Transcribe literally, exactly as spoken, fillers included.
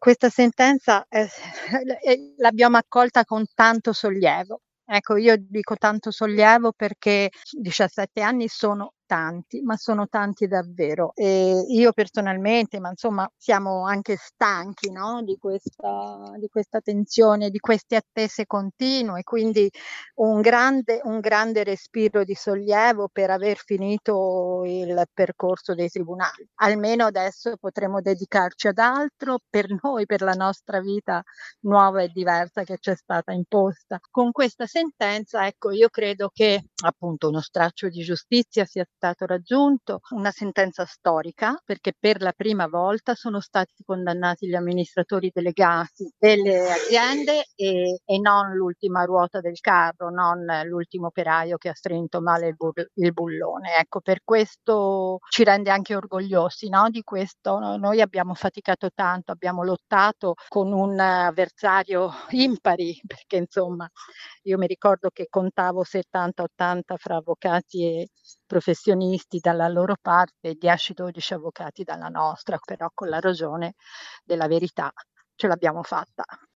Questa sentenza, ehm, e l'abbiamo accolta con tanto sollievo. Ecco, io dico tanto sollievo perché diciassette anni sono tanti, ma sono tanti davvero. E io personalmente, ma insomma siamo anche stanchi, no, di questa di questa tensione, di queste attese continue, quindi un grande un grande respiro di sollievo per aver finito il percorso dei tribunali. Almeno adesso potremo dedicarci ad altro per noi, per la nostra vita nuova e diversa che c'è stata imposta. Con questa sentenza, ecco, io credo che appunto uno straccio di giustizia sia stato raggiunto, una sentenza storica, perché per la prima volta sono stati condannati gli amministratori delegati delle aziende e e non l'ultima ruota del carro, non l'ultimo operaio che ha stretto male il bur il bullone. Ecco, per questo ci rende anche orgogliosi, no, di questo. No noi abbiamo faticato tanto, abbiamo lottato con un avversario impari, perché insomma io mi ricordo che contavo settanta, ottanta fra avvocati e professionisti dalla loro parte e dieci, dodici avvocati dalla nostra, però con la ragione della verità ce l'abbiamo fatta.